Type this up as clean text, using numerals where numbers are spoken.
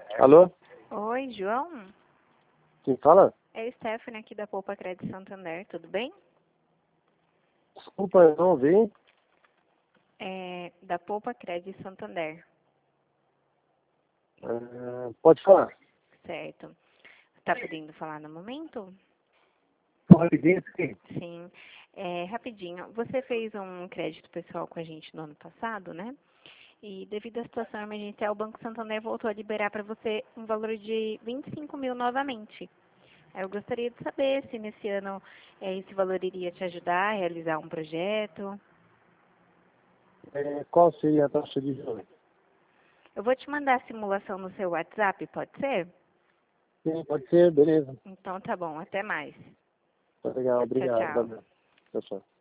Alô? Oi, João? Quem fala? É Stephanie aqui da Poupa Crédito Santander, tudo bem? Desculpa, eu não ouvi. É da Poupa Crédito Santander, Pode falar. certo. Tá podendo falar no momento? Rapidinho, sim. Sim. Rapidinho, você fez um crédito pessoal com a gente no ano passado, né? E devido à situação emergencial, o Banco Santander voltou a liberar para você um valor de 25 mil novamente. Eu gostaria de saber se nesse ano esse valor iria te ajudar a realizar um projeto. Qual seria a taxa de juros? Eu vou te mandar a simulação no seu WhatsApp, pode ser? Sim, pode ser, beleza. Então tá bom, até mais. Tá legal, Tchau, obrigado. tchau. Valeu. Tchau, tchau.